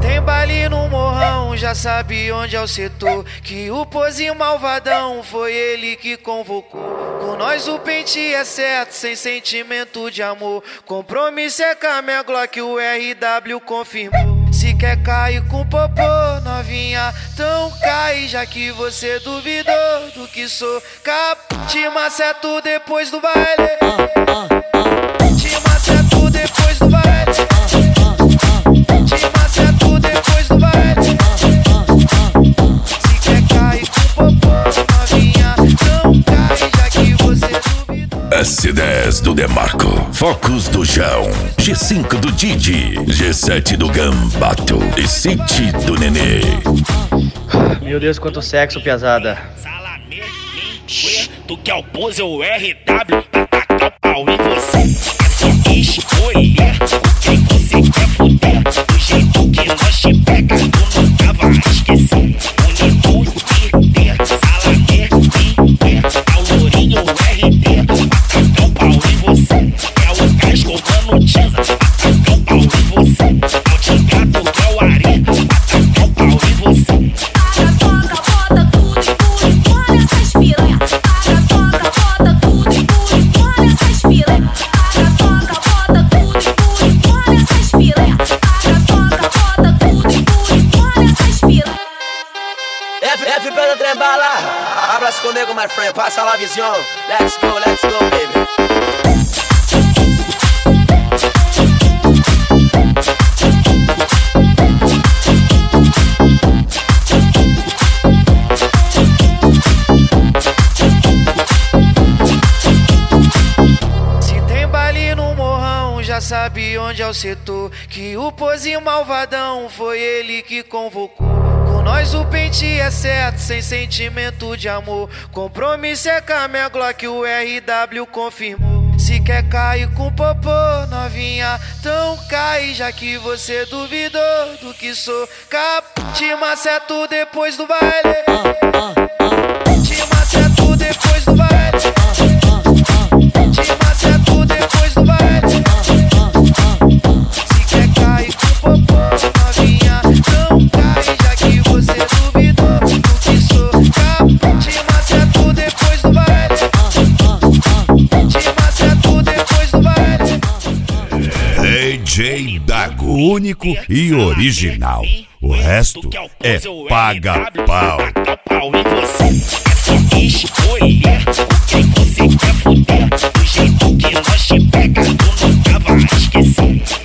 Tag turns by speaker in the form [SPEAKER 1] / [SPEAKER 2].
[SPEAKER 1] tem baile no morrão, já sabe onde é o setor. Que o pozinho malvadão foi ele que convocou. Com nós o pente é certo, sem sentimento de amor. Compromisso é com a minha Glock, o RW confirmou. Se quer cair com popô, novinha, então cai. Já que você duvidou do que sou capaz. Te maceto depois do baile. Te maceto depois do baile. Te maceto depois do baile. Se quer cair com popô, novinha, então cai. Já que você duvidou.
[SPEAKER 2] S10 do Demarco, Focus do João, G5 do Didi, G7 do Gambato e City do Nenê.
[SPEAKER 3] Meu Deus, quanto sexo, piazada.
[SPEAKER 4] Tu quer o pose ou o RW pra tacar o pau em você. É só escolher com quem você quer fuder. Do jeito que nós te pega, tu nunca vai esquecer. Bonito e ter, salamé e é o lourinho o RD pra tacar o pau em você. É o casco dando tinza pra tacar o pau em você. É o tigato que é o areia pra tacar o pau em você.
[SPEAKER 5] F pelo trem bala, abraço comigo, my friend, passa lá visão. Let's go, baby.
[SPEAKER 1] Se tem baile no morrão, já sabe onde é o setor. Que o pozinho malvadão foi ele que convocou. Com nós o pente é certo, sem sentimento de amor. Compromisso é com a minha Glock, o RW confirmou. Se quer cair com popô, novinha, então cai. Já que você duvidou do que sou capaz. Te maceto depois do baile. Te maceto depois do baile. Te maceto depois do baile. Se quer cair com popô, novinha, então cai. Já que você duvidou do que sou capaz. Te maceto depois do baile. Te maceto depois do baile.
[SPEAKER 2] DJ Dago, único e original. O resto é paga-pau.
[SPEAKER 4] Pau em você. É só escolher com quem você quer fuder. Do jeito que nós te pega, tu nunca vai esquecer.